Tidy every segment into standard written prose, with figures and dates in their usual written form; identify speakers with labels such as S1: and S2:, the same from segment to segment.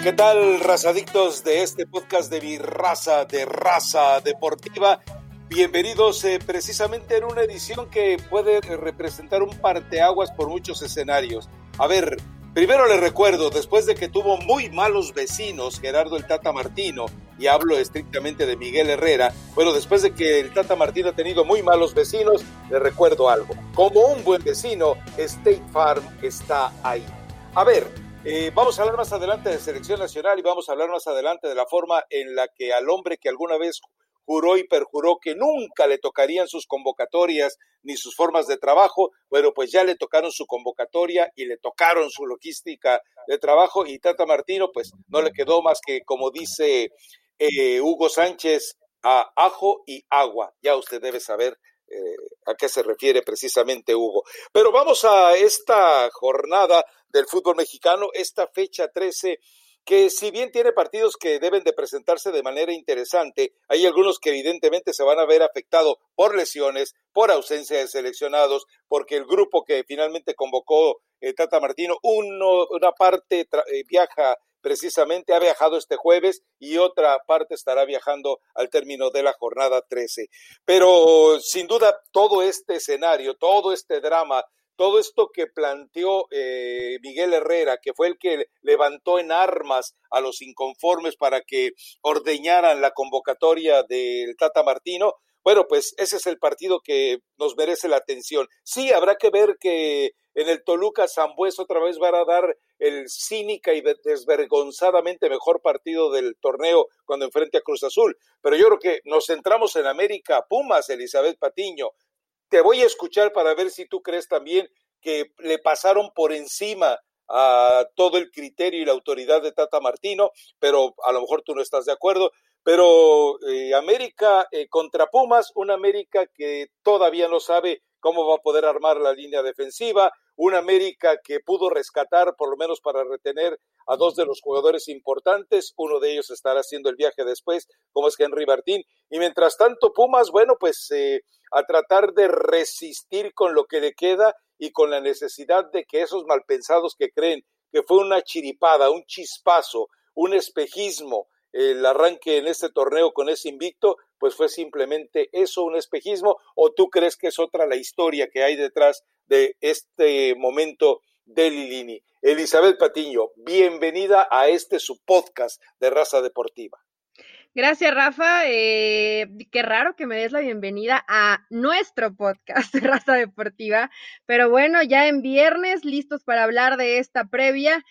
S1: ¿Qué tal, razadictos de este podcast de mi raza, de Raza Deportiva? Bienvenidos precisamente en una edición que puede representar un parteaguas por muchos escenarios. A ver, primero les recuerdo, después de que tuvo muy malos vecinos Gerardo el Tata Martino, y hablo estrictamente de Miguel Herrera, bueno, después de que el Tata Martino ha tenido muy malos vecinos, les recuerdo algo. Como un buen vecino, State Farm está ahí. A ver, vamos a hablar más adelante de selección nacional y vamos a hablar más adelante de la forma en la que al hombre que alguna vez juró y perjuró que nunca le tocarían sus convocatorias ni sus formas de trabajo, bueno, pues ya le tocaron su convocatoria y le tocaron su logística de trabajo, y Tata Martino pues no le quedó más que, como dice Hugo Sánchez, a ajo y agua. Ya usted debe saber a qué se refiere precisamente Hugo. Pero vamos a esta jornada del fútbol mexicano, esta fecha 13, que si bien tiene partidos que deben de presentarse de manera interesante, hay algunos que evidentemente se van a ver afectados por lesiones, por ausencia de seleccionados, porque el grupo que finalmente convocó Tata Martino, una parte viaja precisamente, ha viajado este jueves y otra parte estará viajando al término de la jornada 13. Pero sin duda todo este escenario, todo este drama, todo esto que planteó Miguel Herrera, que fue el que levantó en armas a los inconformes para que ordeñaran la convocatoria del Tata Martino, bueno, pues ese es el partido que nos merece la atención. Sí, habrá que ver que en el Toluca Sambués otra vez van a dar el cínica y desvergonzadamente mejor partido del torneo cuando enfrente a Cruz Azul, pero yo creo que nos centramos en América Pumas, Elizabeth Patiño. Te voy a escuchar para ver si tú crees también que le pasaron por encima a todo el criterio y la autoridad de Tata Martino, pero a lo mejor tú no estás de acuerdo. Pero América contra Pumas, una América que todavía no sabe cómo va a poder armar la línea defensiva, una América que pudo rescatar, por lo menos para retener a dos de los jugadores importantes, uno de ellos estará haciendo el viaje después, como es Henry Martín, y mientras tanto Pumas, bueno, pues a tratar de resistir con lo que le queda y con la necesidad de que esos malpensados que creen que fue una chiripada, un chispazo, un espejismo, el arranque en este torneo con ese invicto, pues fue simplemente eso, un espejismo, o tú crees que es otra la historia que hay detrás de este momento de Lilini. Elizabeth Patiño, bienvenida a este su podcast de Raza Deportiva.
S2: Gracias, Rafa. Qué raro que me des la bienvenida a nuestro podcast de Raza Deportiva, pero bueno, ya en viernes, listos para hablar de esta previa.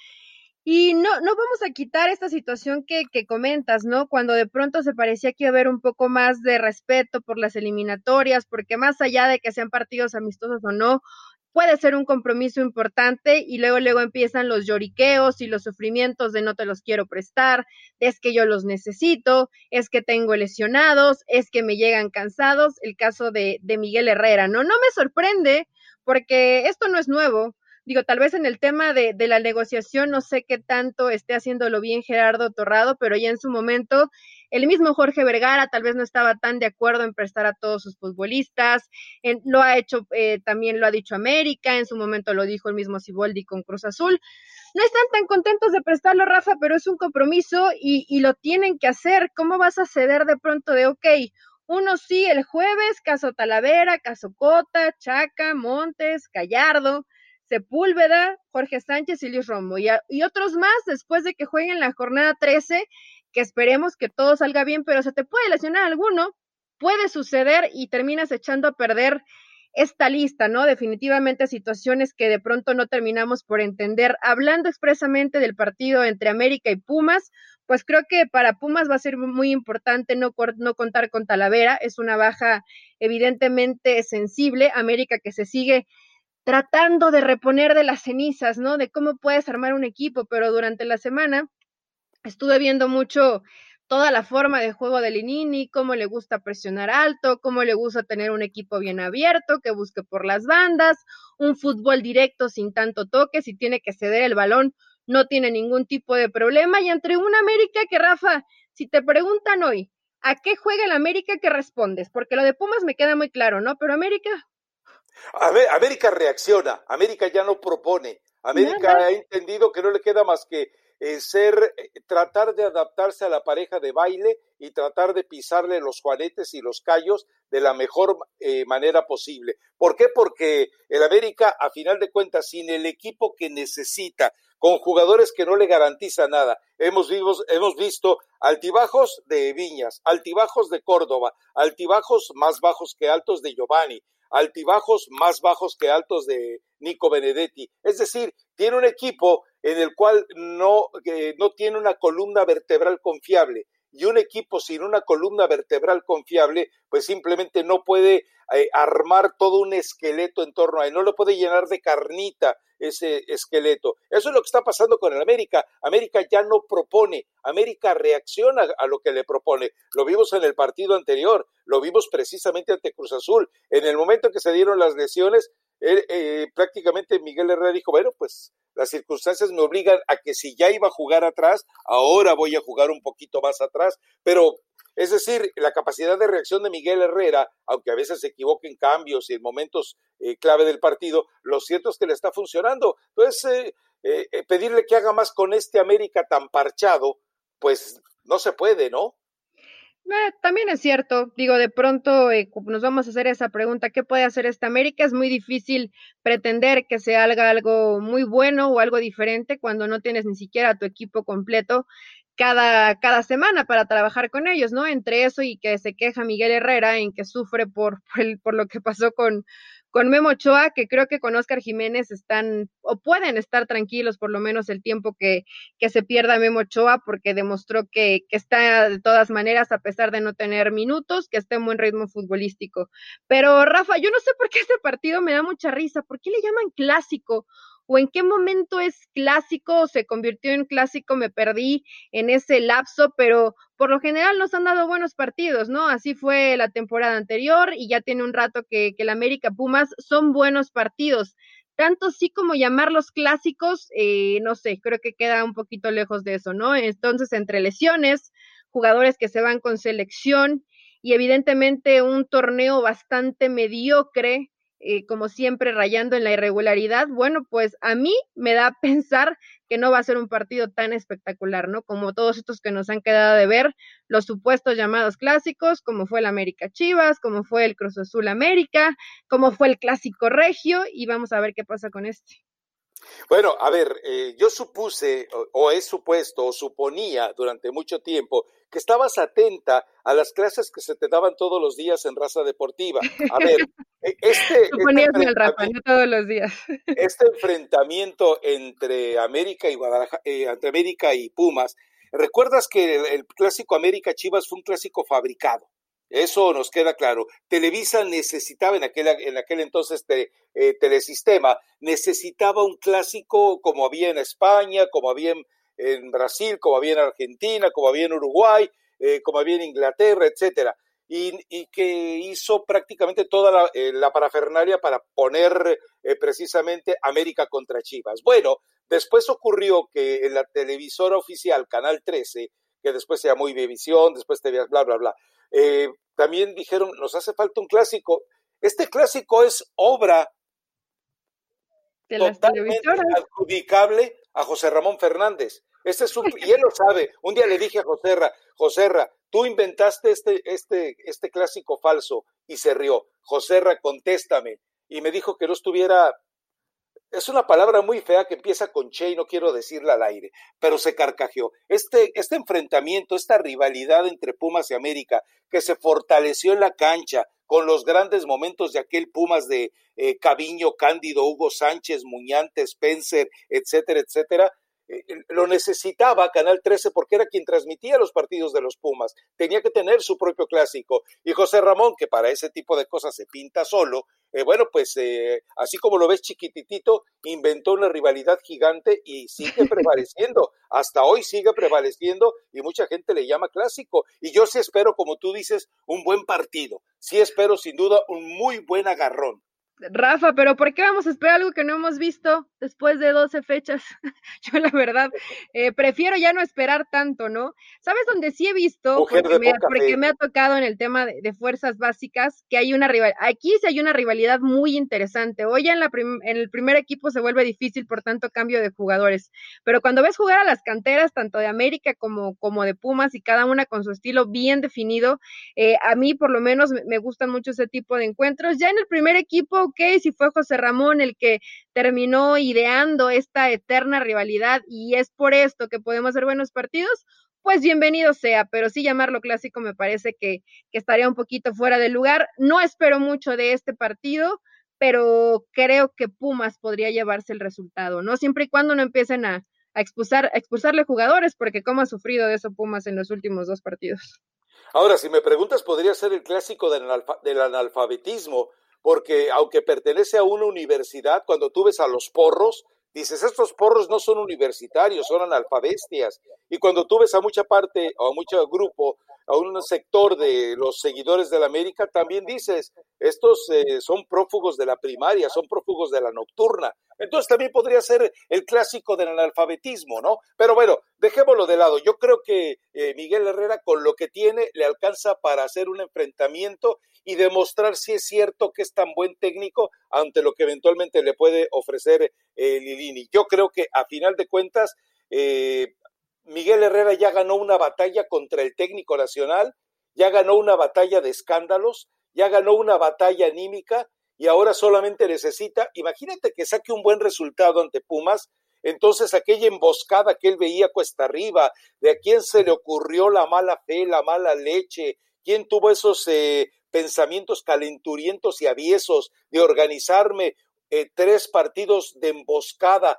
S2: Y no vamos a quitar esta situación que comentas, ¿no? Cuando de pronto se parecía que iba a haber un poco más de respeto por las eliminatorias, porque más allá de que sean partidos amistosos o no, puede ser un compromiso importante y luego empiezan los lloriqueos y los sufrimientos de no te los quiero prestar, es que yo los necesito, es que tengo lesionados, es que me llegan cansados, el caso de Miguel Herrera, ¿no? No me sorprende porque esto no es nuevo. Digo, tal vez en el tema de la negociación no sé qué tanto esté haciéndolo bien Gerardo Torrado, pero ya en su momento el mismo Jorge Vergara tal vez no estaba tan de acuerdo en prestar a todos sus futbolistas, lo ha hecho, también lo ha dicho América, en su momento lo dijo el mismo Siboldi con Cruz Azul. No están tan contentos de prestarlo, Rafa, pero es un compromiso y lo tienen que hacer. ¿Cómo vas a ceder de pronto de, ok, uno sí el jueves, caso Talavera, caso Cota, Chaca, Montes, Gallardo, Sepúlveda, Jorge Sánchez y Luis Romo, y otros más después de que jueguen la jornada 13, que esperemos que todo salga bien, pero se te puede lesionar alguno, puede suceder y terminas echando a perder esta lista, ¿no? Definitivamente situaciones que de pronto no terminamos por entender. Hablando expresamente del partido entre América y Pumas, pues creo que para Pumas va a ser muy importante no contar con Talavera, es una baja evidentemente sensible. América que se sigue tratando de reponer de las cenizas, ¿no? De cómo puedes armar un equipo, pero durante la semana estuve viendo mucho toda la forma de juego de Lilini, cómo le gusta presionar alto, cómo le gusta tener un equipo bien abierto, que busque por las bandas, un fútbol directo sin tanto toque, si tiene que ceder el balón, no tiene ningún tipo de problema, y entre una América que, Rafa, si te preguntan hoy, ¿a qué juega el América? ¿Qué respondes? Porque lo de Pumas me queda muy claro, ¿no? Pero América...
S1: América reacciona, América ya no propone, América
S2: Nada.
S1: ha entendido que no le queda más que tratar de adaptarse a la pareja de baile y tratar de pisarle los juanetes y los callos de la mejor manera posible. ¿Por qué? Porque el América, a final de cuentas, sin el equipo que necesita, con jugadores que no le garantizan nada, hemos visto altibajos de Viñas, altibajos de Córdoba, altibajos más bajos que altos de Giovanni, altibajos más bajos que altos de Nico Benedetti. Es decir, tiene un equipo en el cual no tiene una columna vertebral confiable. Y un equipo sin una columna vertebral confiable, pues simplemente no puede armar todo un esqueleto en torno a él, no lo puede llenar de carnita ese esqueleto. Eso es lo que está pasando con el América. América ya no propone, América reacciona a lo que le propone. Lo vimos en el partido anterior, lo vimos precisamente ante Cruz Azul. En el momento en que se dieron las lesiones, prácticamente Miguel Herrera dijo, bueno, pues las circunstancias me obligan a que si ya iba a jugar atrás, ahora voy a jugar un poquito más atrás, pero es decir, la capacidad de reacción de Miguel Herrera, aunque a veces se equivoque en cambios y en momentos clave del partido, lo cierto es que le está funcionando. Entonces, pedirle que haga más con este América tan parchado, pues no se puede, ¿no?
S2: También es cierto, digo, de pronto nos vamos a hacer esa pregunta, ¿qué puede hacer esta América? Es muy difícil pretender que se haga algo muy bueno o algo diferente cuando no tienes ni siquiera tu equipo completo cada semana para trabajar con ellos, ¿no? Entre eso y que se queja Miguel Herrera en que sufre por lo que pasó con Memo Ochoa, que creo que con Óscar Jiménez están o pueden estar tranquilos por lo menos el tiempo que se pierda Memo Ochoa, porque demostró que está de todas maneras, a pesar de no tener minutos, que está en buen ritmo futbolístico. Pero Rafa, yo no sé por qué este partido me da mucha risa, ¿por qué le llaman clásico? ¿O en qué momento es clásico o se convirtió en clásico? Me perdí en ese lapso, pero por lo general nos han dado buenos partidos, ¿no? Así fue la temporada anterior y ya tiene un rato que el América Pumas son buenos partidos. Tanto sí como llamarlos clásicos, no sé, creo que queda un poquito lejos de eso, ¿no? Entonces, entre lesiones, jugadores que se van con selección y evidentemente un torneo bastante mediocre, como siempre rayando en la irregularidad, bueno, pues a mí me da a pensar que no va a ser un partido tan espectacular, ¿no? Como todos estos que nos han quedado de ver, los supuestos llamados clásicos, como fue el América Chivas, como fue el Cruz Azul América, como fue el Clásico Regio, y vamos a ver qué pasa con este.
S1: Bueno, a ver, yo supuse, o he supuesto, o suponía durante mucho tiempo que estabas atenta a las clases que se te daban todos los días en Raza Deportiva. A ver,
S2: Suponías el Rafa, no todos los días.
S1: Este enfrentamiento entre América y entre América y Pumas, ¿recuerdas que el clásico América Chivas fue un clásico fabricado? Eso nos queda claro. Televisa necesitaba en aquel entonces Telesistema, necesitaba un clásico como había en España, como había en Brasil, como había en Argentina, como había en Uruguay, como había en Inglaterra, etcétera. Y que hizo prácticamente toda la parafernalia para poner precisamente América contra Chivas. Bueno, después ocurrió que en la televisora oficial, Canal 13, que después se llamó Imevisión, después TV, bla, bla, bla, también dijeron, nos hace falta un clásico. Este clásico es obra
S2: de
S1: totalmente adjudicable a José Ramón Fernández. Y él lo sabe. Un día le dije a Joserra, tú inventaste este clásico falso, y se rió. Joserra, contéstame. Y me dijo que no estuviera. Es una palabra muy fea que empieza con che y no quiero decirla al aire, pero se carcajeó. Este enfrentamiento, esta rivalidad entre Pumas y América, que se fortaleció en la cancha con los grandes momentos de aquel Pumas de Caviño, Cándido, Hugo Sánchez, Muñante, Spencer, etcétera, etcétera, lo necesitaba Canal 13 porque era quien transmitía los partidos de los Pumas. Tenía que tener su propio clásico. Y José Ramón, que para ese tipo de cosas se pinta solo, bueno, pues así como lo ves chiquititito, inventó una rivalidad gigante y sigue prevaleciendo. Hasta hoy sigue prevaleciendo y mucha gente le llama clásico. Y yo sí espero, como tú dices, un buen partido. Sí espero sin duda un muy buen agarrón.
S2: Rafa, pero ¿por qué vamos a esperar algo que no hemos visto después de 12 fechas? Yo la verdad prefiero ya no esperar tanto, ¿no? ¿Sabes dónde sí he visto?
S1: Mujer de poca
S2: Porque
S1: fe.
S2: me ha tocado en el tema de fuerzas básicas que hay una rivalidad, aquí sí hay una rivalidad muy interesante. Hoy en el primer equipo se vuelve difícil por tanto cambio de jugadores, pero cuando ves jugar a las canteras, tanto de América como de Pumas y cada una con su estilo bien definido, a mí por lo menos me gustan mucho ese tipo de encuentros. Ya en el primer equipo, ok, si fue José Ramón el que terminó ideando esta eterna rivalidad y es por esto que podemos hacer buenos partidos, pues bienvenido sea, pero sí llamarlo clásico me parece que estaría un poquito fuera de lugar. No espero mucho de este partido, pero creo que Pumas podría llevarse el resultado, ¿no? Siempre y cuando no empiecen a expulsarle jugadores, porque como ha sufrido de eso Pumas en los últimos 2 partidos.
S1: Ahora, si me preguntas, podría ser el clásico del analfabetismo, porque aunque pertenece a una universidad, cuando tú ves a los porros, dices, estos porros no son universitarios, son analfabestias. Y cuando tú ves a mucha parte, o a mucho grupo, a un sector de los seguidores de la América, también dices, estos son prófugos de la primaria, son prófugos de la nocturna. Entonces también podría ser el clásico del analfabetismo, ¿no? Pero bueno, dejémoslo de lado. Yo creo que Miguel Herrera, con lo que tiene, le alcanza para hacer un enfrentamiento y demostrar si es cierto que es tan buen técnico ante lo que eventualmente le puede ofrecer Lilini. Yo creo que a final de cuentas, Miguel Herrera ya ganó una batalla contra el técnico nacional, ya ganó una batalla de escándalos, ya ganó una batalla anímica y ahora solamente necesita, imagínate que saque un buen resultado ante Pumas, entonces aquella emboscada que él veía cuesta arriba, de a quién se le ocurrió la mala fe, la mala leche, quién tuvo esos pensamientos calenturientos y aviesos de organizarme 3 partidos de emboscada,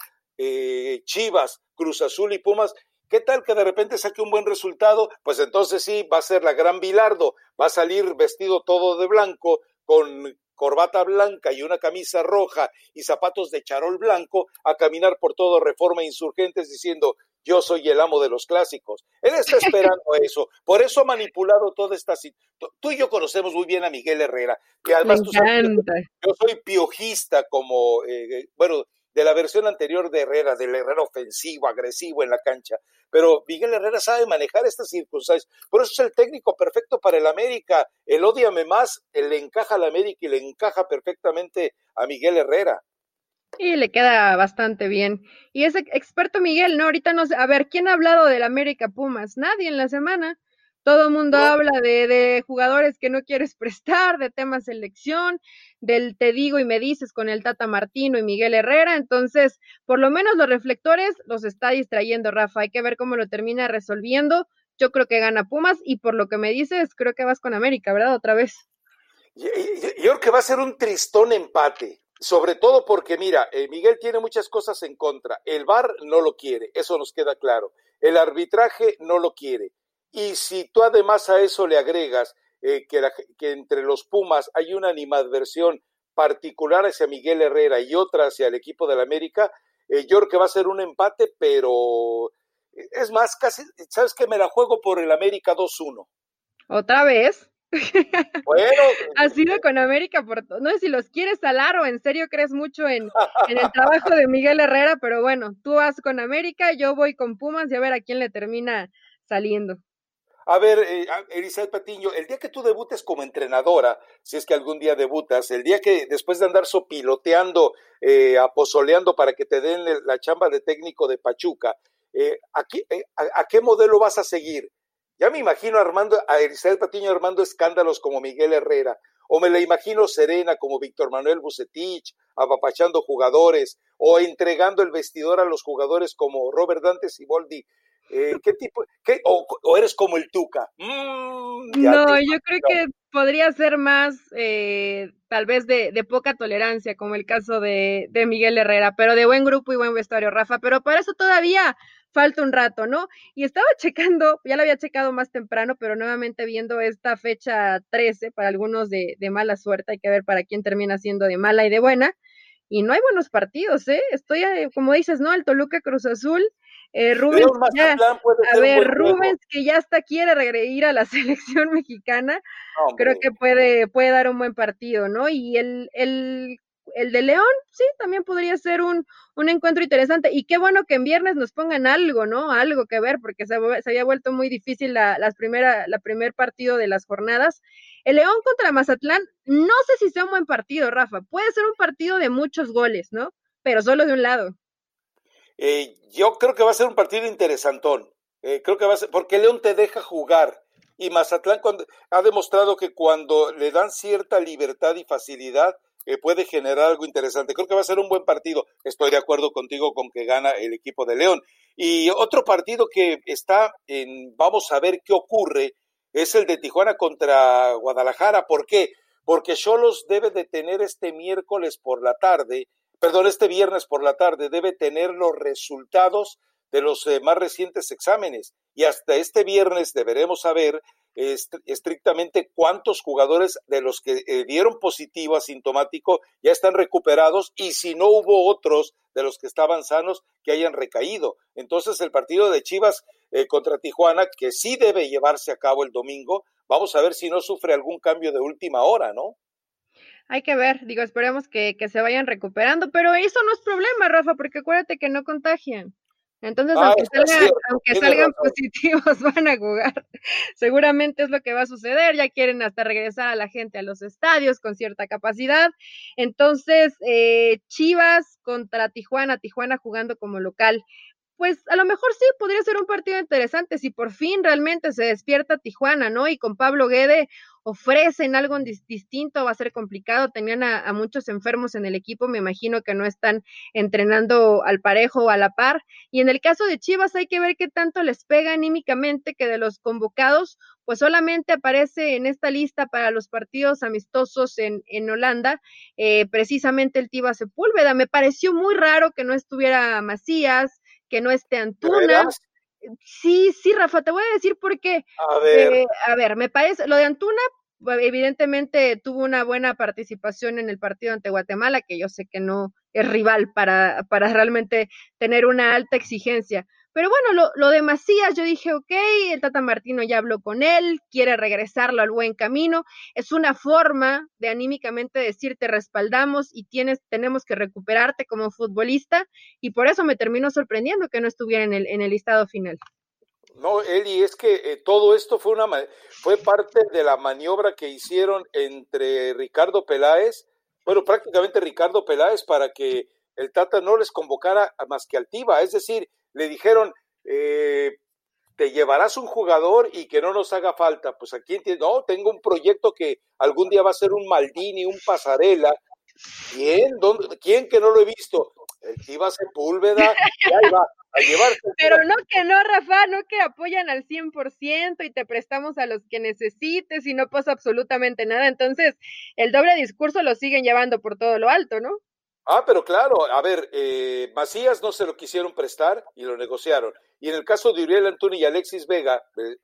S1: Chivas, Cruz Azul y Pumas. ¿Qué tal que de repente saque un buen resultado? Pues entonces sí, va a ser la gran Bilardo, va a salir vestido todo de blanco, con corbata blanca y una camisa roja y zapatos de charol blanco, a caminar por todo Reforma Insurgentes diciendo, yo soy el amo de los clásicos. Él está esperando eso, por eso ha manipulado toda esta situación. Tú y yo conocemos muy bien a Miguel Herrera, que
S2: Me
S1: además tú sabes que
S2: encanta.
S1: yo soy piojista como, bueno, de la versión anterior de Herrera, del Herrera ofensivo, agresivo en la cancha, pero Miguel Herrera sabe manejar estas circunstancias, por eso es el técnico perfecto para el América, el ódiame más, él le encaja al América y le encaja perfectamente a Miguel Herrera.
S2: Y le queda bastante bien. Y ese experto Miguel, ¿no? Ahorita no sé, a ver, ¿quién ha hablado del América Pumas? Nadie en la semana. Todo el mundo
S1: No,
S2: habla de jugadores que no quieres prestar, de temas selección, del te digo y me dices con el Tata Martino y Miguel Herrera. Entonces, por lo menos los reflectores los está distrayendo Rafa. Hay que ver cómo lo termina resolviendo. Yo creo que gana Pumas y por lo que me dices, creo que vas con América, ¿verdad? Otra vez.
S1: yo creo que va a ser un tristón empate, sobre todo porque, mira, Miguel tiene muchas cosas en contra. El VAR no lo quiere, eso nos queda claro. El arbitraje no lo quiere. Y si tú además a eso le agregas que entre los Pumas hay una animadversión particular hacia Miguel Herrera y otra hacia el equipo del América, yo creo que va a ser un empate, pero es más, casi, ¿sabes qué? Me la juego por el América 2-1.
S2: ¿Otra vez?
S1: Bueno,
S2: Ha sido con América no sé si los quieres salar o en serio crees mucho en el trabajo de Miguel Herrera, pero bueno, tú vas con América, yo voy con Pumas y a ver a quién le termina saliendo.
S1: a ver, Elizabeth Patiño, el día que tú debutes como entrenadora, si es que algún día debutas, el día que después de andar sopiloteando, apozoleando para que te den la chamba de técnico de Pachuca, ¿a qué modelo vas a seguir? Ya me imagino a Elizabeth Patiño armando escándalos como Miguel Herrera, o me la imagino serena como Víctor Manuel Bucetich, apapachando jugadores, o entregando el vestidor a los jugadores como Robert Dante Siboldi. ¿Qué tipo? O eres como el Tuca? Ya te
S2: No, yo creo
S1: imagino.
S2: que podría ser más, tal vez de poca tolerancia, como el caso de Miguel Herrera, pero de buen grupo y buen vestuario, Rafa. Pero para eso todavía falta un rato, ¿no? Y estaba checando, ya lo había checado más temprano, pero nuevamente viendo esta fecha 13, para algunos de mala suerte, hay que ver para quién termina siendo de mala y de buena. Y no hay buenos partidos, ¿eh? Estoy, como dices, ¿no? El Toluca Cruz Azul, Rubens
S1: León
S2: ya,
S1: Mazatlán puede
S2: a
S1: ser un
S2: ver,
S1: buen juego.
S2: Rubens que ya hasta quiere ir a la selección mexicana,
S1: No,
S2: creo
S1: hombre.
S2: que puede dar un buen partido, ¿no? Y el el de León, sí, también podría ser un encuentro interesante. Y qué bueno que en viernes nos pongan algo, ¿no? Algo que ver, porque se había vuelto muy difícil la primer partido de las jornadas. El León contra Mazatlán, no sé si sea un buen partido, Rafa. Puede ser un partido de muchos goles, ¿no? Pero solo de un lado.
S1: Yo creo que va a ser un partido interesantón. Creo que va a ser, porque León te deja jugar. Y Mazatlán ha demostrado que cuando le dan cierta libertad y facilidad, puede generar algo interesante. Creo que va a ser un buen partido. Estoy de acuerdo contigo con que gana el equipo de León. Y otro partido que está vamos a ver qué ocurre, es el de Tijuana contra Guadalajara. ¿Por qué? Porque Xolos debe de tener este viernes por la tarde, debe tener los resultados de los más recientes exámenes, y hasta este viernes deberemos saber estrictamente cuántos jugadores de los que dieron positivo asintomático ya están recuperados, y si no hubo otros de los que estaban sanos que hayan recaído. Entonces el partido de Chivas contra Tijuana, que sí debe llevarse a cabo el domingo, vamos a ver si no sufre algún cambio de última hora, ¿no?
S2: Hay que ver, digo, esperemos que se vayan recuperando, pero eso no es problema, Rafa, porque acuérdate que no contagian. Entonces, aunque salgan positivos, van a jugar. Seguramente es lo que va a suceder. Ya quieren hasta regresar a la gente a los estadios con cierta capacidad. Entonces, Chivas contra Tijuana jugando como local. Pues a lo mejor sí, podría ser un partido interesante si por fin realmente se despierta Tijuana, ¿no? Y con Pablo Guede ofrecen algo distinto, va a ser complicado. Tenían a muchos enfermos en el equipo, me imagino que no están entrenando al parejo o a la par. Y en el caso de Chivas hay que ver qué tanto les pega anímicamente, que de los convocados, pues solamente aparece en esta lista para los partidos amistosos en Holanda, precisamente el Tiva Sepúlveda. Me pareció muy raro que no estuviera Macías, que no esté Antuna. Sí, Rafa, te voy a decir por qué. A ver, me parece, lo de Antuna, evidentemente tuvo una buena participación en el partido ante Guatemala, que yo sé que no es rival para realmente tener una alta exigencia. Pero bueno, lo de Macías, yo dije, ok, el Tata Martino ya habló con él, quiere regresarlo al buen camino, es una forma de anímicamente decir, te respaldamos y tenemos que recuperarte como futbolista, y por eso me terminó sorprendiendo que no estuviera en el listado final.
S1: No, Eli, es que todo esto fue parte de la maniobra que hicieron entre Ricardo Peláez, bueno, prácticamente Ricardo Peláez, para que el Tata no les convocara más que al Tiva. Es decir, le dijeron, te llevarás un jugador y que no nos haga falta. Pues aquí entiendo, no, tengo un proyecto que algún día va a ser un Maldini, un Pasarela. ¿Quién que no lo he visto? El Tiva Sepúlveda, y ahí va.
S2: Pero no, Rafa, no que apoyan al 100% y te prestamos a los que necesites y no pasa absolutamente nada. Entonces, el doble discurso lo siguen llevando por todo lo alto, ¿no?
S1: Pero claro, a ver, Macías no se lo quisieron prestar y lo negociaron. Y en el caso de Uriel Antuna y Alexis Vega,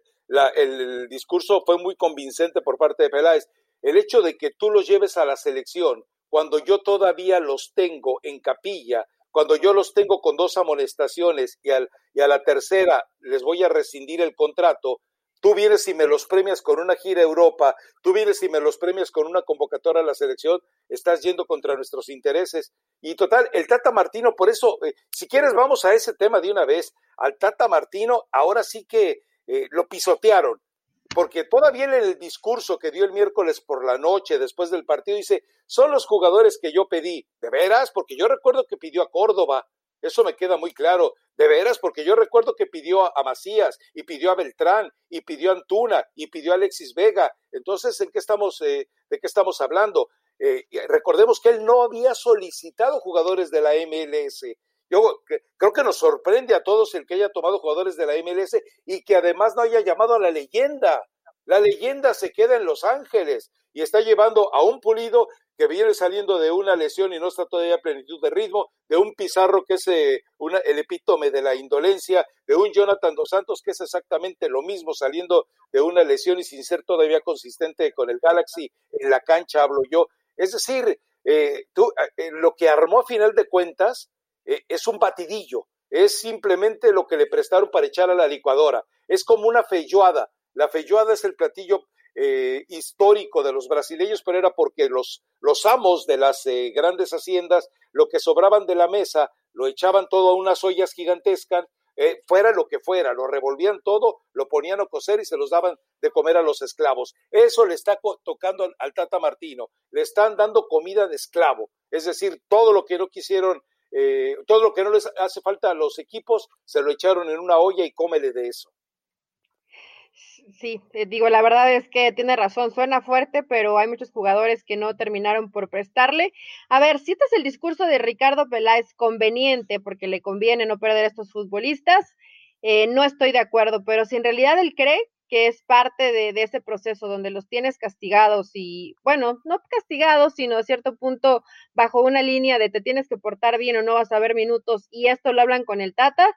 S1: el discurso fue muy convincente por parte de Peláez. El hecho de que tú los lleves a la selección cuando yo todavía los tengo en capilla, cuando yo los tengo con 2 amonestaciones y a la tercera les voy a rescindir el contrato, tú vienes y me los premias con una gira a Europa, tú vienes y me los premias con una convocatoria a la selección, estás yendo contra nuestros intereses. Y total, el Tata Martino, por eso, si quieres vamos a ese tema de una vez. Al Tata Martino ahora sí que lo pisotearon, porque todavía en el discurso que dio el miércoles por la noche después del partido dice, son los jugadores que yo pedí. ¿De veras? Porque yo recuerdo que pidió a Córdoba, eso me queda muy claro. De veras, porque yo recuerdo que pidió a Macías, y pidió a Beltrán, y pidió a Antuna, y pidió a Alexis Vega. Entonces, ¿de qué estamos hablando? Recordemos que él no había solicitado jugadores de la MLS. Yo creo que nos sorprende a todos el que haya tomado jugadores de la MLS y que además no haya llamado a la leyenda. La leyenda se queda en Los Ángeles y está llevando a un Pulido que viene saliendo de una lesión y no está todavía a plenitud de ritmo, de un Pizarro que es el epítome de la indolencia, de un Jonathan Dos Santos que es exactamente lo mismo, saliendo de una lesión y sin ser todavía consistente con el Galaxy en la cancha, hablo yo. Es decir, lo que armó a final de cuentas es un batidillo, es simplemente lo que le prestaron para echar a la licuadora, es como una feijoada. La feijoada es el platillo histórico de los brasileños, pero era porque los amos de las grandes haciendas, lo que sobraban de la mesa, lo echaban todo a unas ollas gigantescas, fuera lo que fuera, lo revolvían todo, lo ponían a cocer y se los daban de comer a los esclavos. Eso le está tocando al Tata Martino, le están dando comida de esclavo, es decir, todo lo que no quisieron, todo lo que no les hace falta a los equipos, se lo echaron en una olla y cómele de eso.
S2: Sí, digo, la verdad es que tiene razón, suena fuerte, pero hay muchos jugadores que no terminaron por prestarle. A ver, si este es el discurso de Ricardo Peláez conveniente, porque le conviene no perder a estos futbolistas, no estoy de acuerdo, pero si en realidad él cree que es parte de ese proceso donde los tienes castigados y, bueno, no castigados, sino a cierto punto bajo una línea de te tienes que portar bien o no vas a ver minutos, y esto lo hablan con el Tata,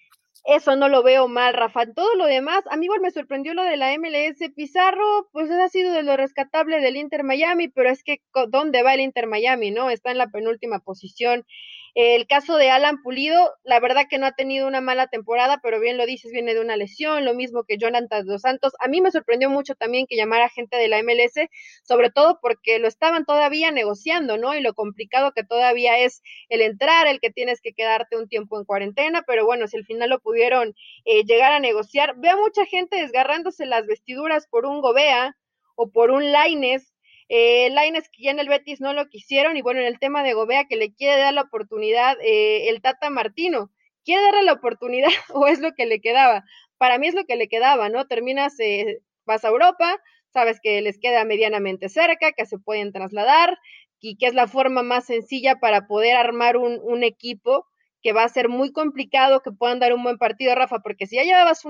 S2: eso no lo veo mal, Rafa. En todo lo demás, a mí igual me sorprendió lo de la MLS. Pizarro, pues ha sido de lo rescatable del Inter Miami, pero es que ¿dónde va el Inter Miami, no? Está en la penúltima posición. El caso de Alan Pulido, la verdad que no ha tenido una mala temporada, pero bien lo dices, viene de una lesión, lo mismo que Jonathan Dos Santos. A mí me sorprendió mucho también que llamara gente de la MLS, sobre todo porque lo estaban todavía negociando, ¿no? Y lo complicado que todavía es el entrar, el que tienes que quedarte un tiempo en cuarentena, pero bueno, si al final lo pudieron llegar a negociar. Veo mucha gente desgarrándose las vestiduras por un Gobea o por un Lainez, Lainez que ya en el Betis no lo quisieron, y bueno, en el tema de Gobea que le quiere dar la oportunidad el Tata Martino, ¿quiere darle la oportunidad o es lo que le quedaba? Para mí es lo que le quedaba, ¿no? Terminas, vas a Europa, sabes que les queda medianamente cerca, que se pueden trasladar y que es la forma más sencilla para poder armar un equipo que va a ser muy complicado que puedan dar un buen partido, Rafa, porque si ya llevabas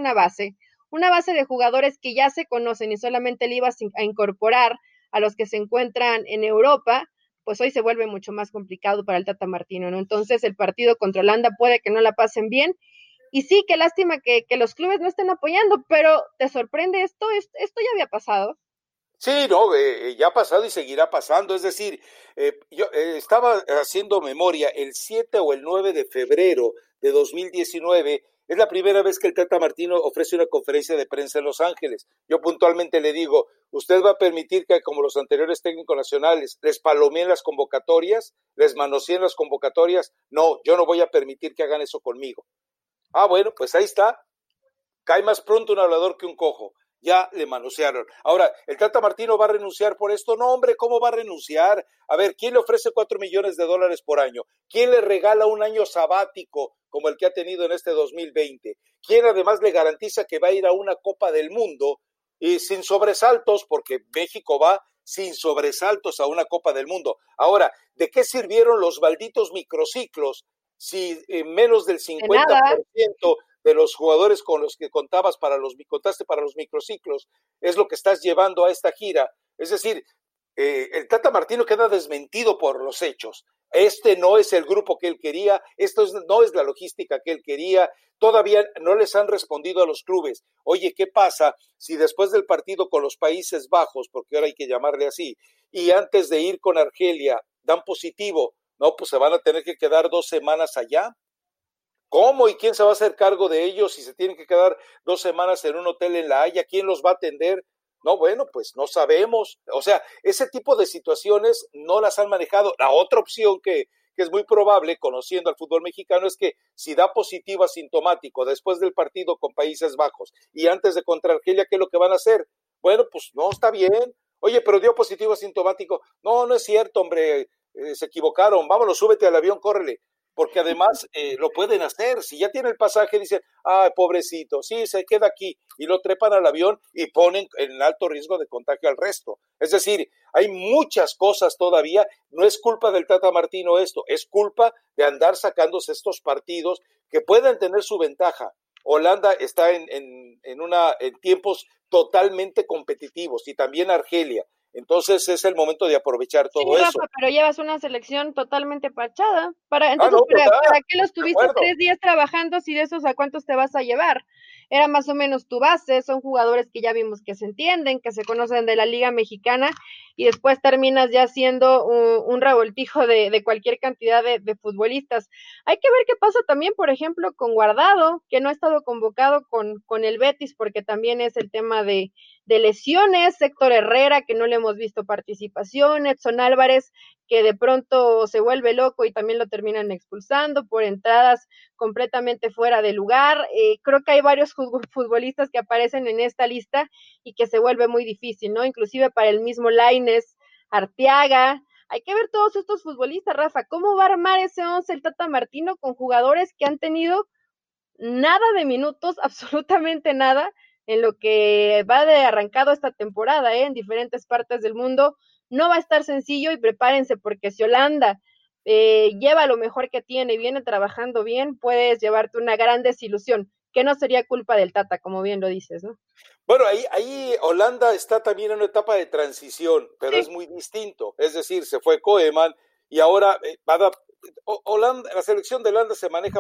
S2: una base de jugadores que ya se conocen y solamente le ibas a incorporar a los que se encuentran en Europa, pues hoy se vuelve mucho más complicado para el Tata Martino, ¿no? Entonces el partido contra Holanda puede que no la pasen bien, y sí, qué lástima que los clubes no estén apoyando, pero ¿te sorprende esto? Esto ya había pasado.
S1: Sí, no, ya ha pasado y seguirá pasando. Es decir, yo estaba haciendo memoria, el 7 o el 9 de febrero de 2019 es la primera vez que el Tata Martino ofrece una conferencia de prensa en Los Ángeles. Yo puntualmente le digo, ¿usted va a permitir que, como los anteriores técnicos nacionales, les palomeen las convocatorias, les manoseen las convocatorias? No, yo no voy a permitir que hagan eso conmigo. Ah, bueno, pues ahí está. Cae más pronto un hablador que un cojo. Ya le manosearon. Ahora, ¿el Tata Martino va a renunciar por esto? No, hombre, ¿cómo va a renunciar? A ver, ¿quién le ofrece $4 millones por año? ¿Quién le regala un año sabático como el que ha tenido en este 2020? ¿Quién además le garantiza que va a ir a una Copa del Mundo y sin sobresaltos? Porque México va sin sobresaltos a una Copa del Mundo. Ahora, ¿de qué sirvieron los malditos microciclos si menos del
S2: De nada.
S1: 50% de los jugadores con los que contaste para los microciclos es lo que estás llevando a esta gira? Es decir, el Tata Martino queda desmentido por los hechos. Este no es el grupo que él quería, no es la logística que él quería, todavía no les han respondido a los clubes. Oye, ¿qué pasa si después del partido con los Países Bajos, porque ahora hay que llamarle así, y antes de ir con Argelia dan positivo? No, pues se van a tener que quedar 2 semanas allá. ¿Cómo y quién se va a hacer cargo de ellos si se tienen que quedar 2 semanas en un hotel en La Haya? ¿Quién los va a atender? No, bueno, pues no sabemos. O sea, ese tipo de situaciones no las han manejado. La otra opción que es muy probable, conociendo al fútbol mexicano, es que si da positivo asintomático después del partido con Países Bajos y antes de contra Argelia, ¿qué es lo que van a hacer? Bueno, pues no, está bien. Oye, pero dio positivo asintomático. No, no es cierto, hombre, se equivocaron. Vámonos, súbete al avión, córrele, porque además lo pueden hacer. Si ya tiene el pasaje, dicen, ah, pobrecito, sí, se queda aquí, y lo trepan al avión y ponen en alto riesgo de contagio al resto. Es decir, hay muchas cosas todavía. No es culpa del Tata Martino esto, es culpa de andar sacándose estos partidos que pueden tener su ventaja. Holanda está en tiempos totalmente competitivos, y también Argelia. Entonces es el momento de aprovechar
S2: Sí,
S1: todo eso.
S2: Rafa, pero llevas una selección totalmente parchada.
S1: Ah,
S2: Entonces,
S1: no, ¿verdad?
S2: ¿para qué los
S1: De
S2: tuviste
S1: acuerdo.
S2: 3 días trabajando si de esos a cuántos te vas a llevar? Era más o menos tu base, son jugadores que ya vimos que se entienden, que se conocen de la Liga Mexicana, y después terminas ya siendo un revoltijo de cualquier cantidad de futbolistas. Hay que ver qué pasa también, por ejemplo, con Guardado, que no ha estado convocado con el Betis, porque también es el tema de lesiones, Héctor Herrera, que no le hemos visto participación, Edson Álvarez, que de pronto se vuelve loco y también lo terminan expulsando por entradas completamente fuera de lugar. Creo que hay varios futbolistas que aparecen en esta lista y que se vuelve muy difícil, ¿no? Inclusive para el mismo Lainez, Arteaga. Hay que ver todos estos futbolistas, Rafa, ¿cómo va a armar ese 11 el Tata Martino con jugadores que han tenido nada de minutos, absolutamente nada, en lo que va de arrancado esta temporada, en diferentes partes del mundo? No va a estar sencillo y prepárense porque si Holanda lleva lo mejor que tiene y viene trabajando bien, puedes llevarte una gran desilusión, que no sería culpa del Tata, como bien lo dices, ¿no?
S1: Bueno, ahí Holanda está también en una etapa de transición, pero es
S2: Sí.
S1: muy distinto. Es decir, se fue Koeman y ahora Holanda, la selección de Holanda se maneja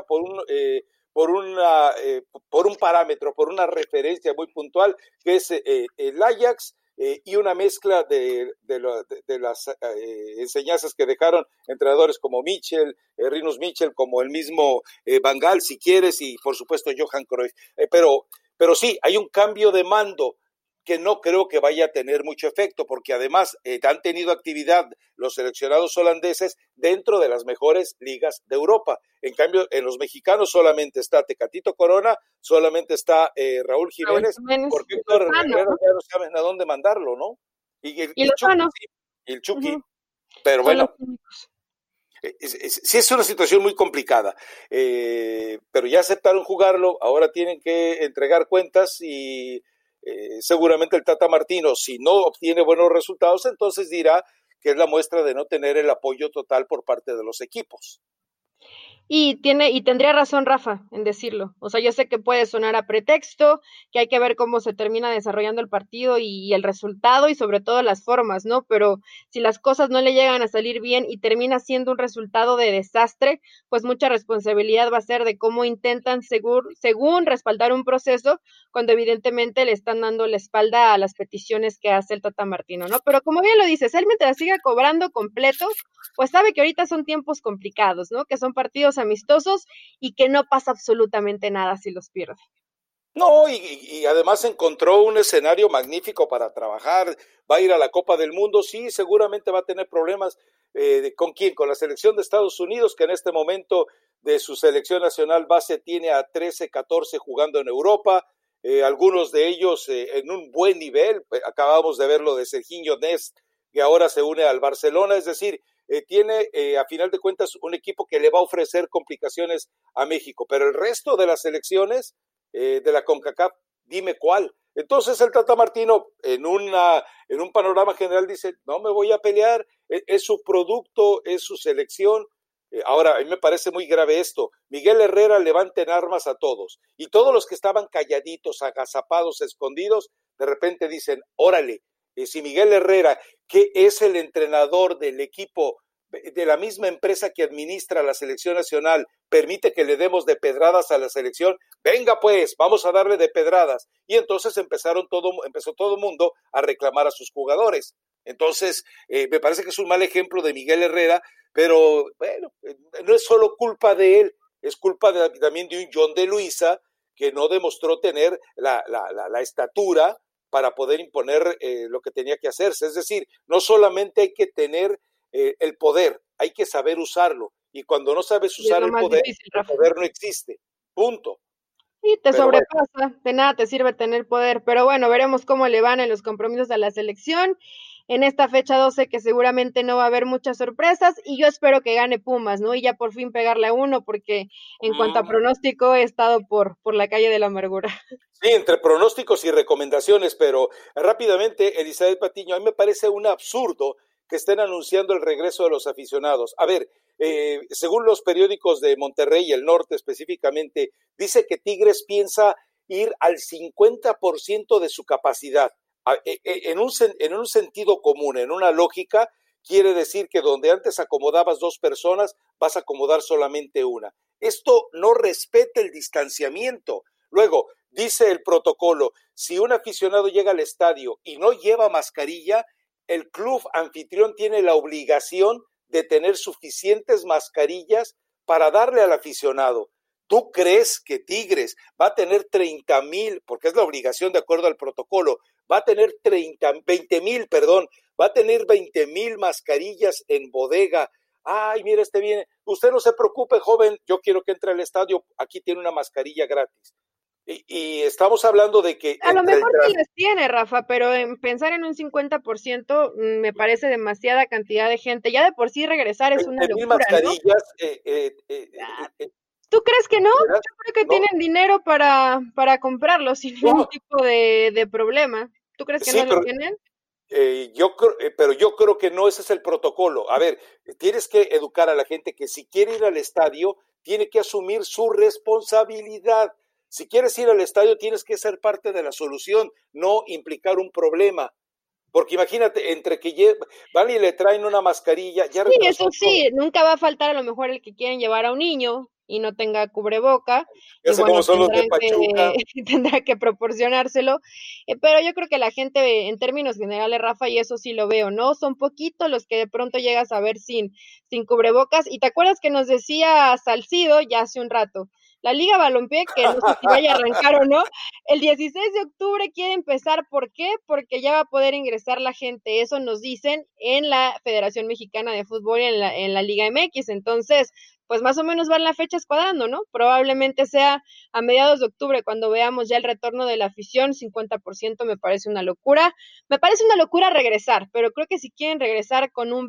S1: por un parámetro, por una referencia muy puntual, que es el Ajax, y una mezcla de las enseñanzas que dejaron entrenadores como Mitchell, Rinus Mitchell, como el mismo Van Gaal, si quieres, y por supuesto Johan Cruyff. Pero sí, hay un cambio de mando que no creo que vaya a tener mucho efecto, porque además han tenido actividad los seleccionados holandeses dentro de las mejores ligas de Europa. En cambio, en los mexicanos solamente está Tecatito Corona, solamente está Raúl Jiménez, porque Héctor Herrera ya no saben a dónde mandarlo, ¿no? Y el Chucky, sí, el Chucky, pero bueno. Sí, es una situación muy complicada, pero ya aceptaron jugarlo, ahora tienen que entregar cuentas y seguramente el Tata Martino, si no obtiene buenos resultados, entonces dirá que es la muestra de no tener el apoyo total por parte de los equipos.
S2: Y tendría razón Rafa en decirlo. O sea, yo sé que puede sonar a pretexto, que hay que ver cómo se termina desarrollando el partido y el resultado y sobre todo las formas, ¿no? Pero si las cosas no le llegan a salir bien y termina siendo un resultado de desastre, pues mucha responsabilidad va a ser de cómo intentan según respaldar un proceso, cuando evidentemente le están dando la espalda a las peticiones que hace el Tata Martino, ¿no? Pero como bien lo dices, él mientras siga cobrando completo, pues sabe que ahorita son tiempos complicados, ¿no? Que son partidos amistosos y que no pasa absolutamente nada si los pierde.
S1: No, y además encontró un escenario magnífico para trabajar, va a ir a la Copa del Mundo, sí, seguramente va a tener problemas. ¿Con quién? Con la selección de Estados Unidos, que en este momento de su selección nacional base tiene a 13, 14 jugando en Europa, algunos de ellos en un buen nivel. Acabamos de ver lo de Serginho Dest, que ahora se une al Barcelona, es decir, tiene a final de cuentas un equipo que le va a ofrecer complicaciones a México, pero el resto de las selecciones de la CONCACAF, dime cuál. Entonces el Tata Martino en un panorama general dice, no me voy a pelear, es su producto, es su selección. Ahora, a mí me parece muy grave esto. Miguel Herrera levanten armas a todos y todos los que estaban calladitos, agazapados, escondidos, de repente dicen, órale, si Miguel Herrera, que es el entrenador del equipo de la misma empresa que administra la selección nacional, permite que le demos de pedradas a la selección, venga pues, vamos a darle de pedradas. Y entonces empezó todo el mundo a reclamar a sus jugadores. Entonces, me parece que es un mal ejemplo de Miguel Herrera, pero bueno, no es solo culpa de él, es culpa también de un John de Luisa que no demostró tener la estatura para poder imponer lo que tenía que hacerse. Es decir, no solamente hay que tener el poder, hay que saber usarlo. Y cuando no sabes usar el poder no existe. Punto.
S2: Sí, te sobrepasa, bueno, de nada te sirve tener poder, pero bueno, veremos cómo le van en los compromisos a la selección en esta fecha 12, que seguramente no va a haber muchas sorpresas, y yo espero que gane Pumas, ¿no? Y ya por fin pegarle a uno, porque en cuanto a pronóstico he estado por la calle de la amargura.
S1: Sí, entre pronósticos y recomendaciones, pero rápidamente, Elizabeth Patiño, a mí me parece un absurdo que estén anunciando el regreso de los aficionados. A ver, según los periódicos de Monterrey y el norte específicamente, dice que Tigres piensa ir al 50% de su capacidad. En un sentido común, en una lógica, quiere decir que donde antes acomodabas 2 personas, vas a acomodar solamente una. Esto no respeta el distanciamiento. Luego, dice el protocolo, si un aficionado llega al estadio y no lleva mascarilla, el club anfitrión tiene la obligación de tener suficientes mascarillas para darle al aficionado. ¿Tú crees que Tigres va a tener 30,000, porque es la obligación de acuerdo al protocolo, va a tener 20,000, perdón, va a tener 20,000 mascarillas en bodega. Ay, mire, viene. Usted no se preocupe, joven, yo quiero que entre al estadio, aquí tiene una mascarilla gratis. Y estamos hablando de que
S2: A lo
S1: entre el
S2: mejor sí las tiene, Rafa, pero pensar en un 50% me parece demasiada cantidad de gente. Ya de por sí regresar es una
S1: 20,000
S2: locura, ¿no?
S1: mascarillas,
S2: ¿Tú crees que no?
S1: ¿verdad?
S2: Yo creo que
S1: No,
S2: tienen dinero para comprarlo sin ningún
S1: no,
S2: tipo de problema. ¿Tú crees que
S1: sí,
S2: no lo tienen?
S1: pero yo creo que no ese es el protocolo. A ver, tienes que educar a la gente que si quiere ir al estadio, tiene que asumir su responsabilidad. Si quieres ir al estadio, tienes que ser parte de la solución, no implicar un problema. Porque imagínate, entre que van y le traen una mascarilla, ya
S2: Sí,
S1: retrasó
S2: eso
S1: todo.
S2: sí, nunca va a faltar a lo mejor el que quieren llevar a un niño y no tenga cubreboca,
S1: Ya
S2: y
S1: sé
S2: bueno,
S1: cómo son los de Pachuca.
S2: tendrá que proporcionárselo, pero yo creo que la gente, en términos generales, Rafa, y eso sí lo veo, ¿no? Son poquitos los que de pronto llegas a ver sin cubrebocas, y te acuerdas que nos decía Salcido ya hace un rato, la Liga Balompié, que no sé si vaya a arrancar o no, el 16 de octubre quiere empezar. ¿Por qué? Porque ya va a poder ingresar la gente. Eso nos dicen en la Federación Mexicana de Fútbol, en la Liga MX. Entonces, pues más o menos van las fechas cuadrando, ¿no? Probablemente sea a mediados de octubre cuando veamos ya el retorno de la afición. 50% me parece una locura. Me parece una locura regresar, pero creo que si quieren regresar con un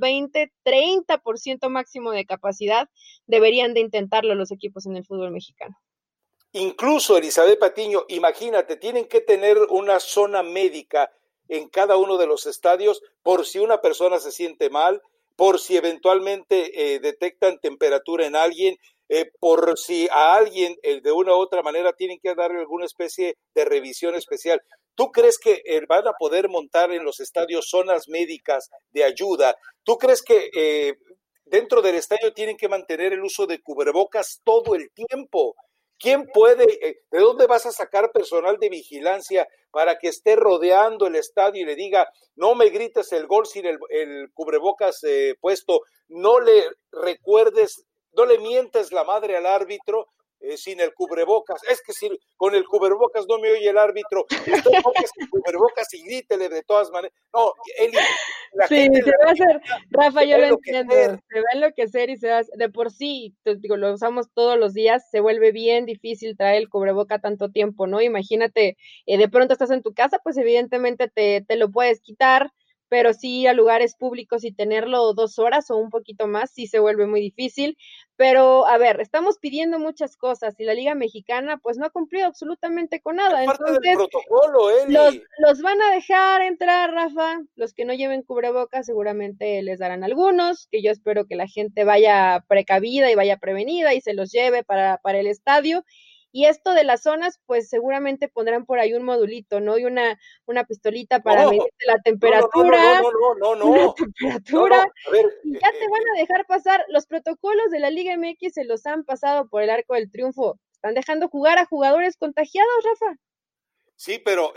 S2: 20-30% máximo de capacidad, deberían de intentarlo los equipos en el fútbol mexicano.
S1: Incluso, Elizabeth Patiño, imagínate, tienen que tener una zona médica en cada uno de los estadios por si una persona se siente mal, por si eventualmente detectan temperatura en alguien, por si a alguien de una u otra manera tienen que darle alguna especie de revisión especial. ¿Tú crees que van a poder montar en los estadios zonas médicas de ayuda? ¿Tú crees que dentro del estadio tienen que mantener el uso de cubrebocas todo el tiempo? ¿Quién puede, de dónde vas a sacar personal de vigilancia para que esté rodeando el estadio y le diga, no me grites el gol sin el cubrebocas puesto, no le recuerdes, no le mientes la madre al árbitro sin el cubrebocas? Es que si con el cubrebocas no me oye el árbitro, usted póngase el cubrebocas y grítele de todas maneras. No, Eli, la
S2: Sí,
S1: gente en
S2: se
S1: la
S2: va a hacer, Rafa,
S1: se
S2: yo
S1: va a
S2: lo entiendo,
S1: enloquecer.
S2: se va a enloquecer y se va a, de por sí, te digo, lo usamos todos los días, se vuelve bien difícil traer el cubreboca tanto tiempo, ¿no? Imagínate, de pronto estás en tu casa, pues evidentemente te lo puedes quitar, pero sí ir a lugares públicos y tenerlo 2 horas o un poquito más, sí se vuelve muy difícil. Pero, a ver, estamos pidiendo muchas cosas y la Liga Mexicana, pues no ha cumplido absolutamente con
S1: Es
S2: nada.
S1: parte del
S2: Entonces,
S1: protocolo,
S2: los,
S1: Eli.
S2: los van a dejar entrar, Rafa. Los que no lleven cubrebocas seguramente les darán algunos, que yo espero que la gente vaya precavida y vaya prevenida y se los lleve para el estadio. Y esto de las zonas, pues seguramente pondrán por ahí un modulito, ¿no? Y una pistolita para
S1: No,
S2: medirte la
S1: no, no, no, no,
S2: temperatura,
S1: no, no, no,
S2: una
S1: no, no,
S2: temperatura,
S1: no. A ver,
S2: y ya te van a dejar pasar. Los protocolos de la Liga MX se los han pasado por el arco del triunfo. Están dejando jugar a jugadores contagiados, Rafa.
S1: sí, pero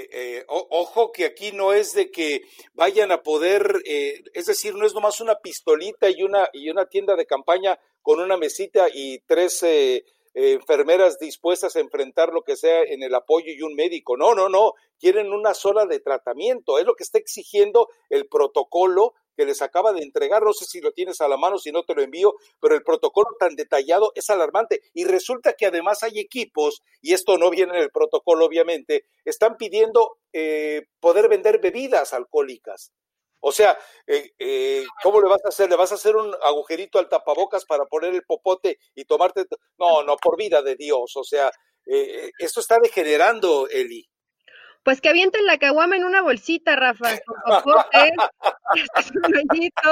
S1: ojo que aquí no es de que vayan a poder, es decir, no es nomás una pistolita y una tienda de campaña con una mesita y tres enfermeras dispuestas a enfrentar lo que sea en el apoyo y un médico. No, no, no. Quieren una sola de tratamiento. Es lo que está exigiendo el protocolo que les acaba de entregar. No sé si lo tienes a la mano, si no te lo envío, pero el protocolo tan detallado es alarmante. Y resulta que además hay equipos, y esto no viene en el protocolo obviamente, están pidiendo poder vender bebidas alcohólicas. O sea, ¿cómo le vas a hacer? ¿Le vas a hacer un agujerito al tapabocas para poner el popote y tomarte? No, no, por vida de Dios. O sea, esto está degenerando, Eli.
S2: Pues que avienten la caguama en una bolsita, Rafa, con popote, un bañito,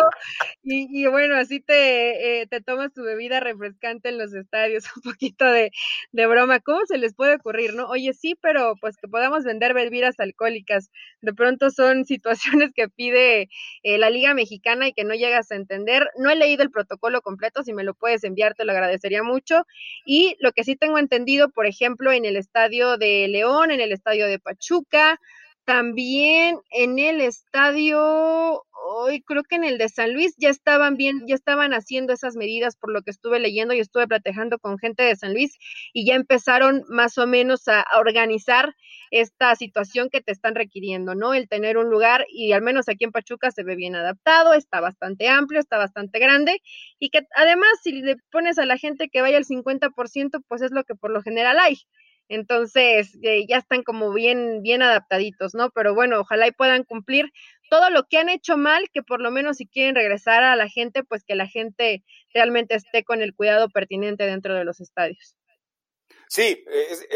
S2: y bueno, así te tomas tu bebida refrescante en los estadios, un poquito de broma. ¿Cómo se les puede ocurrir, no? Oye, sí, pero pues que podamos vender bebidas alcohólicas. De pronto son situaciones que pide la Liga Mexicana y que no llegas a entender. No he leído el protocolo completo, si me lo puedes enviar, te lo agradecería mucho. Y lo que sí tengo entendido, por ejemplo, en el estadio de León, en el estadio de Pachuca, También en el estadio, hoy creo que en el de San Luis ya estaban bien, ya estaban haciendo esas medidas por lo que estuve leyendo y estuve platicando con gente de San Luis y ya empezaron más o menos a organizar esta situación que te están requiriendo, ¿no? El tener un lugar y al menos aquí en Pachuca se ve bien adaptado, está bastante amplio, está bastante grande y que además si le pones a la gente que vaya al 50%, pues es lo que por lo general hay. Entonces, ya están como bien adaptaditos, ¿no? Pero bueno, ojalá y puedan cumplir todo lo que han hecho mal, que por lo menos si quieren regresar a la gente, pues que la gente realmente esté con el cuidado pertinente dentro de los estadios.
S1: Sí,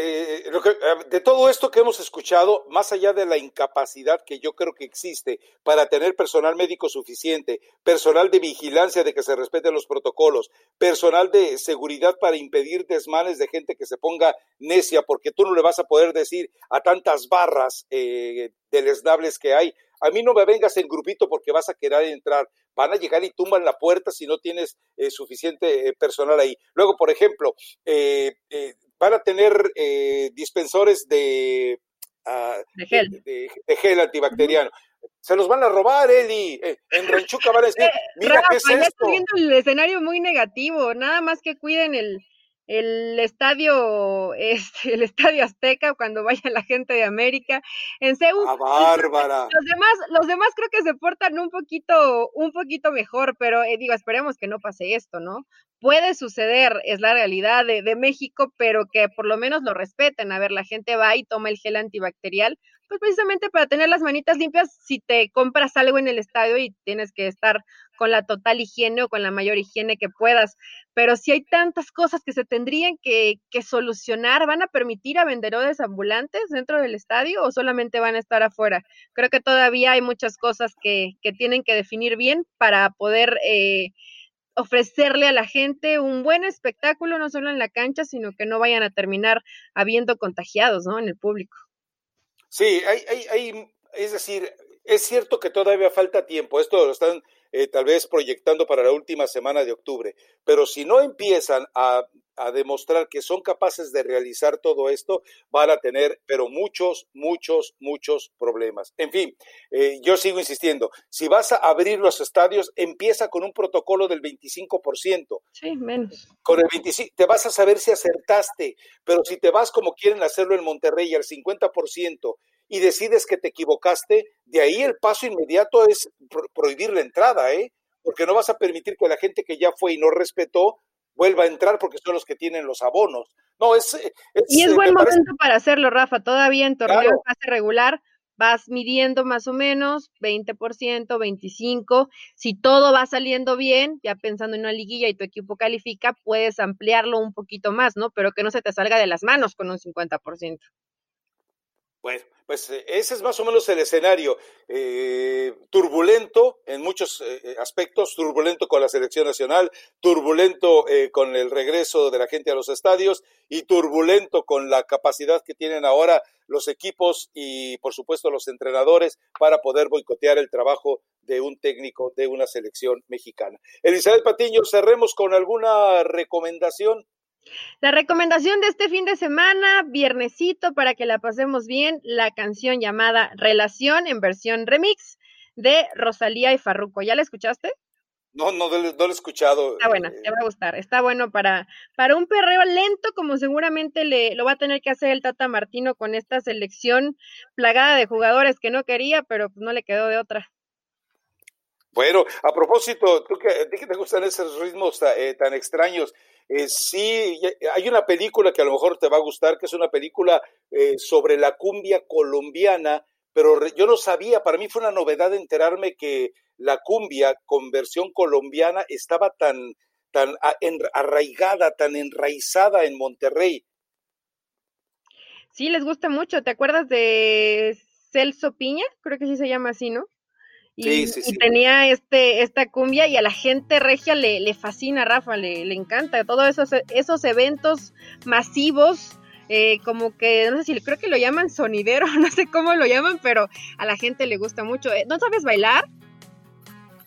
S1: de todo esto que hemos escuchado, más allá de la incapacidad que yo creo que existe para tener personal médico suficiente, personal de vigilancia de que se respeten los protocolos, personal de seguridad para impedir desmanes de gente que se ponga necia, porque tú no le vas a poder decir a tantas barras deleznables que hay, a mí no me vengas en grupito porque vas a querer entrar. Van a llegar y tumban la puerta si no tienes suficiente personal ahí. Luego, por ejemplo, van a tener dispensores de
S2: gel.
S1: De gel antibacteriano. Se los van a robar, Eli. En Ranchuca van a decir, mira,
S2: Rafa,
S1: ¿qué es
S2: ya
S1: esto?
S2: estoy viendo el escenario muy negativo. Nada más que cuiden el estadio, el estadio Azteca cuando vaya la gente de América. En CEU,
S1: Bárbara.
S2: Los demás creo que se portan un poquito mejor, pero digo, esperemos que no pase esto, ¿no? Puede suceder, es la realidad de México, pero que por lo menos lo respeten. A ver, la gente va y toma el gel antibacterial, pues precisamente para tener las manitas limpias si te compras algo en el estadio y tienes que estar con la total higiene o con la mayor higiene que puedas. Pero si hay tantas cosas que se tendrían que solucionar, ¿van a permitir a vendedores ambulantes dentro del estadio o solamente van a estar afuera? Creo que todavía hay muchas cosas que tienen que definir bien para poder ofrecerle a la gente un buen espectáculo, no solo en la cancha, sino que no vayan a terminar habiendo contagiados, ¿no? En el público.
S1: Sí, es decir, es cierto que todavía falta tiempo, esto lo están tal vez proyectando para la última semana de octubre, pero si no empiezan a demostrar que son capaces de realizar todo esto, van a tener, pero muchos problemas. En fin, yo sigo insistiendo, si vas a abrir los estadios, empieza con un protocolo del 25%.
S2: Sí, menos.
S1: Con el 25%, te vas a saber si acertaste, pero si te vas como quieren hacerlo en Monterrey al 50% y decides que te equivocaste, de ahí el paso inmediato es prohibir la entrada, porque no vas a permitir que la gente que ya fue y no respetó vuelva a entrar porque son los que tienen los abonos. No,
S2: y es buen momento para hacerlo, Rafa, todavía en torneo de fase regular, vas midiendo más o menos 20%, 25%, si todo va saliendo bien, ya pensando en una liguilla y tu equipo califica, puedes ampliarlo un poquito más, ¿no? Pero que no se te salga de las manos con un 50%.
S1: Bueno, pues ese es más o menos el escenario, turbulento en muchos aspectos, turbulento con la selección nacional, turbulento con el regreso de la gente a los estadios y turbulento con la capacidad que tienen ahora los equipos y por supuesto los entrenadores para poder boicotear el trabajo de un técnico de una selección mexicana. Elizabeth Patiño, cerremos con alguna recomendación.
S2: La recomendación de este fin de semana, viernesito, para que la pasemos bien, la canción llamada Relación en versión remix de Rosalía y Farruko. ¿Ya la escuchaste?
S1: No lo he escuchado.
S2: Está buena, te va a gustar. Está bueno para un perreo lento, como seguramente lo va a tener que hacer el Tata Martino con esta selección plagada de jugadores que no quería, pero no le quedó de otra.
S1: Bueno, a propósito, ¿tú que te gustan esos ritmos tan extraños? Sí, hay una película que a lo mejor te va a gustar, que es una película sobre la cumbia colombiana, pero yo no sabía, para mí fue una novedad enterarme que la cumbia con versión colombiana estaba tan arraigada, tan enraizada en Monterrey.
S2: Sí, les gusta mucho. ¿Te acuerdas de Celso Piña? Creo que sí se llama así, ¿no? Y tenía esta cumbia y a la gente regia le fascina, Rafa, le encanta. Todos esos eventos masivos, como que, no sé si creo que lo llaman sonidero, no sé cómo lo llaman, pero a la gente le gusta mucho. ¿No sabes bailar?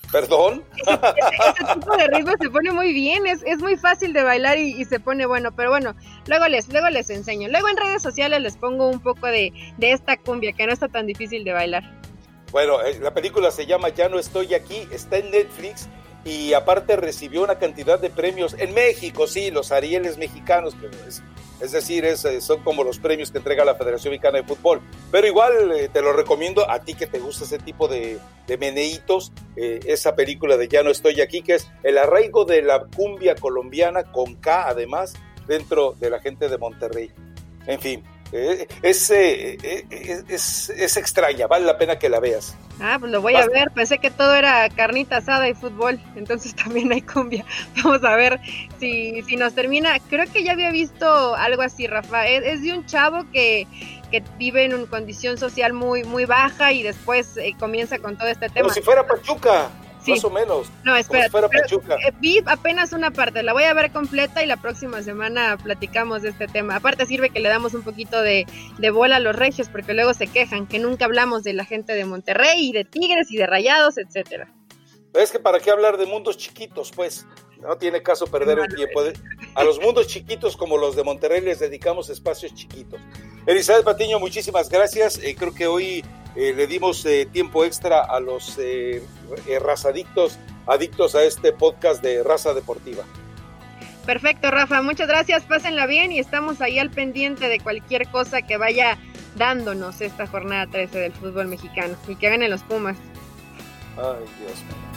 S1: ¿Perdón?
S2: Ese tipo de ritmo se pone muy bien, es muy fácil de bailar y se pone bueno, pero bueno, luego les enseño. Luego en redes sociales les pongo un poco de esta cumbia, que no está tan difícil de bailar.
S1: Bueno, la película se llama Ya no estoy aquí, está en Netflix y aparte recibió una cantidad de premios en México, sí, los Arieles mexicanos, es decir, son como los premios que entrega la Federación Mexicana de Fútbol, pero igual te lo recomiendo a ti que te gusta ese tipo de meneitos, esa película de Ya no estoy aquí, que es el arraigo de la cumbia colombiana con K además, dentro de la gente de Monterrey. En fin, es extraña, vale la pena que la veas.
S2: Pues lo voy a ver, pensé que todo era carnita asada y fútbol, entonces también hay cumbia. Vamos a ver si nos termina. Creo que ya había visto algo así, Rafa, es de un chavo que vive en una condición social muy, muy baja y después comienza con todo este tema.
S1: Como si fuera Pachuca.
S2: Sí.
S1: Más o menos.
S2: No, espera,
S1: como si fuera Pachuca.
S2: Vi apenas una parte, la voy a ver completa y la próxima semana platicamos de este tema. Aparte sirve que le damos un poquito de bola a los regios, porque luego se quejan que nunca hablamos de la gente de Monterrey y de Tigres y de Rayados, etcétera.
S1: Es que para qué hablar de mundos chiquitos, pues, no tiene caso perder el tiempo. A los mundos chiquitos como los de Monterrey les dedicamos espacios chiquitos. Elizabeth Patiño, muchísimas gracias. Creo que hoy le dimos tiempo extra a los razadictos, adictos a este podcast de Raza Deportiva.
S2: Perfecto, Rafa, muchas gracias, pásenla bien y estamos ahí al pendiente de cualquier cosa que vaya dándonos esta jornada 13 del fútbol mexicano y que ganen los Pumas.
S1: Ay, Dios mío.